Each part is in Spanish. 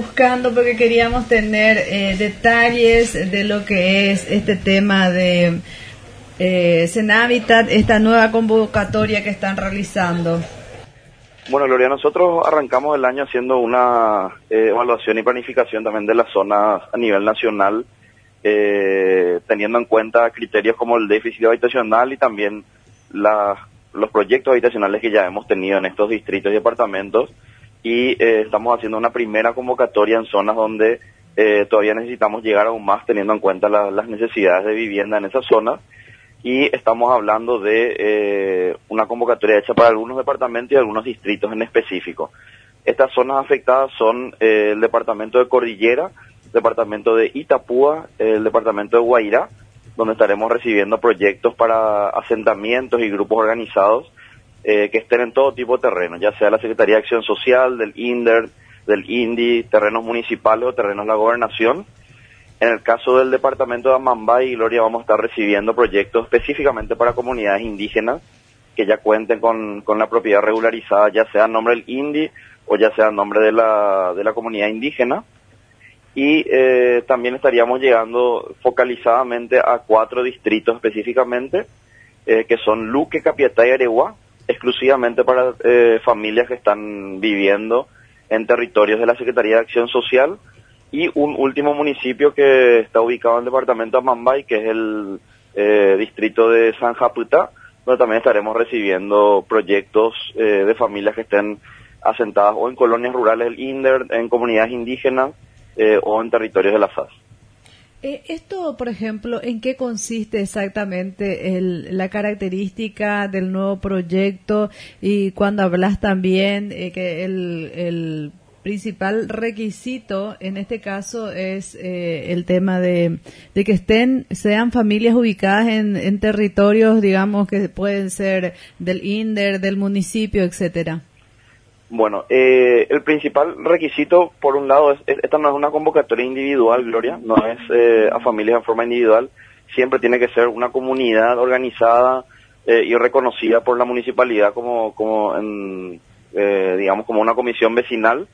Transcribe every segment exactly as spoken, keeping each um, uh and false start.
buscando porque queríamos tener eh, detalles de lo que es este tema de eh, Senavitat, esta nueva convocatoria que están realizando. Bueno, Gloria, nosotros arrancamos el año haciendo una eh, evaluación y planificación también de las zonas a nivel nacional, eh, teniendo en cuenta criterios como el déficit habitacional y también la, los proyectos habitacionales que ya hemos tenido en estos distritos y departamentos, y eh, estamos haciendo una primera convocatoria en zonas donde eh, todavía necesitamos llegar aún más, teniendo en cuenta la, las necesidades de vivienda en esas zonas. Y estamos hablando de eh, una convocatoria hecha para algunos departamentos y algunos distritos en específico. Estas zonas afectadas son eh, el departamento de Cordillera, el departamento de Itapúa, el departamento de Guairá, donde estaremos recibiendo proyectos para asentamientos y grupos organizados eh, que estén en todo tipo de terrenos, ya sea la Secretaría de Acción Social, del INDER, del INDI, terrenos municipales o terrenos de la gobernación. En el caso del departamento de Amambay y Gloria vamos a estar recibiendo proyectos específicamente para comunidades indígenas que ya cuenten con, con la propiedad regularizada, ya sea en nombre del INDI o ya sea en nombre de la, de la comunidad indígena. Y eh, también estaríamos llegando focalizadamente a cuatro distritos específicamente, eh, que son Luque, Capiatá y Areguá, exclusivamente para eh, familias que están viviendo en territorios de la Secretaría de Acción Social. Y un último municipio que está ubicado en el departamento de Amambay, que es el eh, distrito de San Japutá, donde también estaremos recibiendo proyectos eh, de familias que estén asentadas o en colonias rurales del INDER, en comunidades indígenas eh, o en territorios de la F A S. Eh, esto, por ejemplo, ¿en qué consiste exactamente el, la característica del nuevo proyecto? Y cuando hablas también eh, que el... el principal requisito en este caso es eh, el tema de, de que estén, sean familias ubicadas en, en territorios, digamos, que pueden ser del INDER, del municipio, etcétera. Bueno, eh, el principal requisito, por un lado, es, esta no es una convocatoria individual, Gloria, no es eh, a familias en forma individual, siempre tiene que ser una comunidad organizada eh, y reconocida por la municipalidad como, como en, eh, digamos, como una comisión vecinal.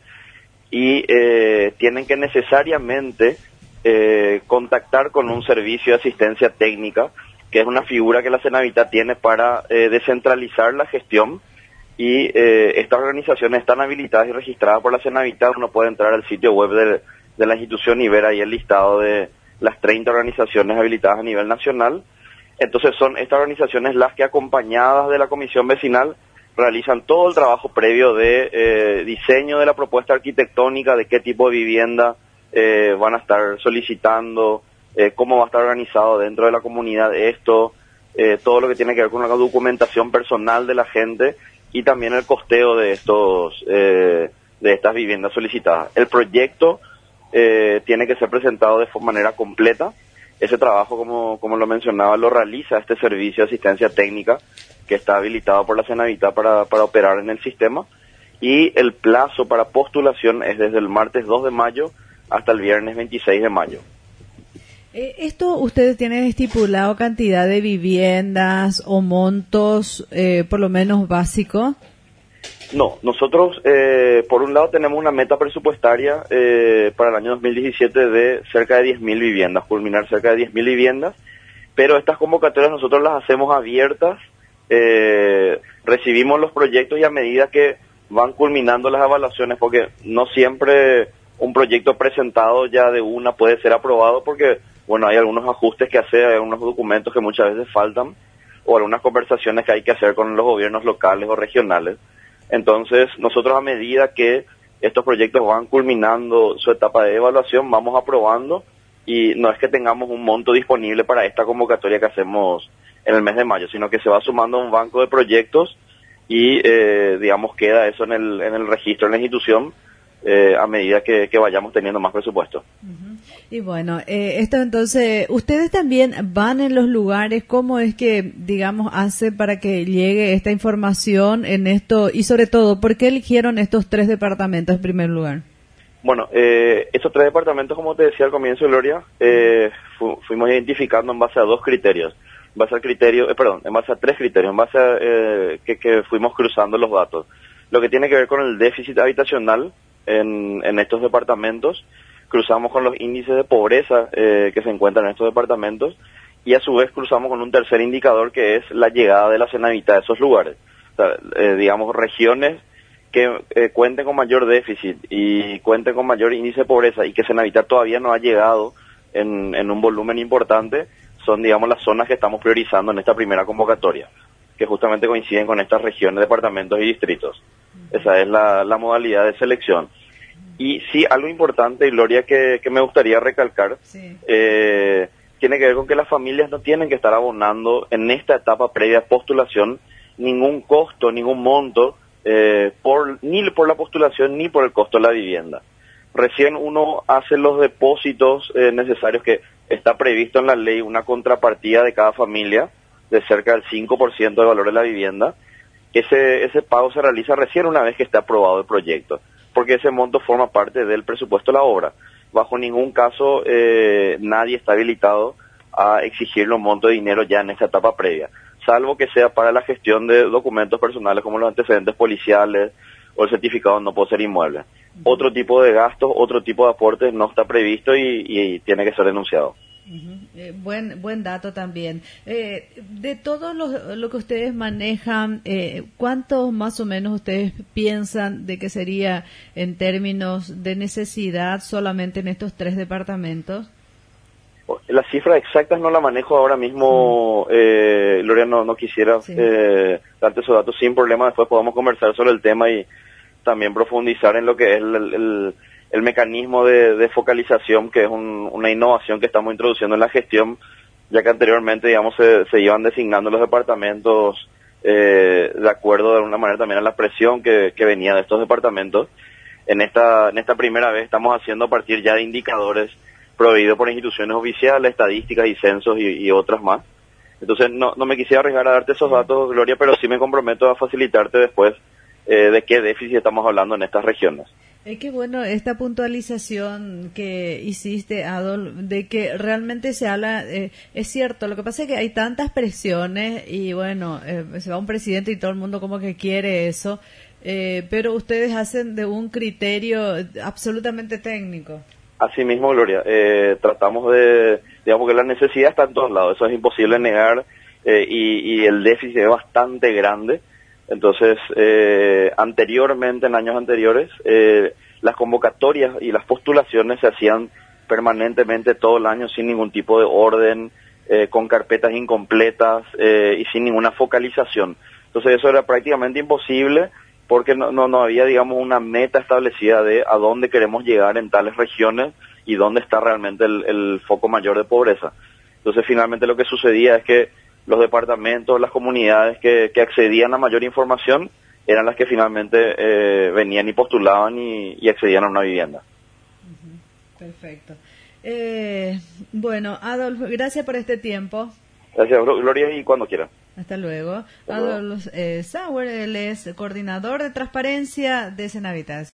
Y eh, tienen que necesariamente eh, contactar con un servicio de asistencia técnica, que es una figura que la Senavitat tiene para eh, descentralizar la gestión, y eh, estas organizaciones están habilitadas y registradas por la Senavitat. Uno puede entrar al sitio web de, de la institución y ver ahí el listado de las treinta organizaciones habilitadas a nivel nacional. Entonces son estas organizaciones las que, acompañadas de la comisión vecinal, realizan todo el trabajo previo de eh, diseño de la propuesta arquitectónica, de qué tipo de vivienda eh, van a estar solicitando, eh, cómo va a estar organizado dentro de la comunidad esto, eh, todo lo que tiene que ver con la documentación personal de la gente y también el costeo de estos eh, de estas viviendas solicitadas. El proyecto eh, tiene que ser presentado de manera completa. Ese trabajo, como, como lo mencionaba, lo realiza este servicio de asistencia técnica que está habilitado por la Senavitat para, para operar en el sistema, y el plazo para postulación es desde el martes dos de mayo hasta el viernes veintiséis de mayo. Eh, ¿Esto ustedes tienen estipulado cantidad de viviendas o montos, eh, por lo menos básico? No, nosotros eh, por un lado tenemos una meta presupuestaria eh, para el año dos mil diecisiete de cerca de diez mil viviendas, culminar cerca de diez mil viviendas, pero estas convocatorias nosotros las hacemos abiertas, eh, recibimos los proyectos y a medida que van culminando las evaluaciones, porque no siempre un proyecto presentado ya de una puede ser aprobado, porque bueno, hay algunos ajustes que hacer, hay algunos documentos que muchas veces faltan, o algunas conversaciones que hay que hacer con los gobiernos locales o regionales. Entonces, nosotros a medida que estos proyectos van culminando su etapa de evaluación, vamos aprobando, y no es que tengamos un monto disponible para esta convocatoria que hacemos en el mes de mayo, sino que se va sumando a un banco de proyectos y, eh, digamos, queda eso en el, en el registro en la institución eh, a medida que, que vayamos teniendo más presupuesto. Uh-huh. Y bueno, eh, esto entonces, ustedes también van en los lugares, ¿cómo es que, digamos, hace para que llegue esta información en esto? Y sobre todo, ¿por qué eligieron estos tres departamentos en primer lugar? Bueno, eh, estos tres departamentos, como te decía al comienzo, Gloria, eh, fu- fuimos identificando en base a dos criterios. En base al criterio, eh, perdón, en base a tres criterios, en base a eh, que, que fuimos cruzando los datos. Lo que tiene que ver con el déficit habitacional, en, en estos departamentos, cruzamos con los índices de pobreza eh, que se encuentran en estos departamentos y a su vez cruzamos con un tercer indicador que es la llegada de la Cenavita a esos lugares. O sea, eh, digamos, regiones que eh, cuenten con mayor déficit y cuenten con mayor índice de pobreza y que Cenavita todavía no ha llegado en, en un volumen importante, son, digamos, las zonas que estamos priorizando en esta primera convocatoria, que justamente coinciden con estas regiones, departamentos y distritos. Esa es la, la modalidad de selección. Y sí, algo importante, Gloria, que, que me gustaría recalcar, sí. eh, tiene que ver con que las familias no tienen que estar abonando en esta etapa previa a postulación ningún costo, ningún monto, eh, por ni por la postulación ni por el costo de la vivienda. Recién uno hace los depósitos eh, necesarios, que está previsto en la ley una contrapartida de cada familia de cerca del cinco por ciento del valor de la vivienda. Ese, ese pago se realiza recién una vez que esté aprobado el proyecto, porque ese monto forma parte del presupuesto de la obra. Bajo ningún caso eh, nadie está habilitado a exigir los montos de dinero ya en esta etapa previa, salvo que sea para la gestión de documentos personales como los antecedentes policiales o el certificado de no poseer inmueble. Uh-huh. Otro tipo de gastos, otro tipo de aportes no está previsto y, y tiene que ser denunciado. Uh-huh. Eh, buen buen dato también. Eh, de todo lo, lo que ustedes manejan, eh, ¿cuánto más o menos ustedes piensan de que sería en términos de necesidad solamente en estos tres departamentos? Las cifras exactas no la manejo ahora mismo, sí. eh, Gloria, no, no quisiera sí. eh, darte esos datos sin problema. Después podemos conversar sobre el tema y también profundizar en lo que es el, el, el mecanismo de, de focalización, que es un, una innovación que estamos introduciendo en la gestión, ya que anteriormente, digamos, se, se iban designando los departamentos eh, de acuerdo de alguna manera también a la presión que, que venía de estos departamentos. En esta, en esta primera vez estamos haciendo a partir ya de indicadores proveídos por instituciones oficiales, estadísticas y censos y, y otras más. Entonces no, no me quisiera arriesgar a darte esos datos, Gloria, pero sí me comprometo a facilitarte después eh, de qué déficit estamos hablando en estas regiones. Es que bueno, esta puntualización que hiciste, Adolf, de que realmente se habla, eh, es cierto, lo que pasa es que hay tantas presiones y bueno, eh, se va un presidente y todo el mundo como que quiere eso, eh, pero ustedes hacen de un criterio absolutamente técnico. Así mismo, Gloria, eh, tratamos de, digamos que la necesidad está en todos lados, eso es imposible negar, eh, y, y el déficit es bastante grande. Entonces, eh, anteriormente, en años anteriores, eh, las convocatorias y las postulaciones se hacían permanentemente todo el año sin ningún tipo de orden, eh, con carpetas incompletas eh, y sin ninguna focalización. Entonces eso era prácticamente imposible, porque no, no, no había, digamos, una meta establecida de a dónde queremos llegar en tales regiones y dónde está realmente el, el foco mayor de pobreza. Entonces, finalmente lo que sucedía es que los departamentos, las comunidades que, que accedían a mayor información eran las que finalmente eh, venían y postulaban y, y accedían a una vivienda. Uh-huh. Perfecto. Eh, bueno, Adolf, gracias por este tiempo. Gracias, Gloria, y cuando quiera. Hasta luego. Hasta luego. Adolf eh, Sauer, él es coordinador de transparencia de Cenavitas.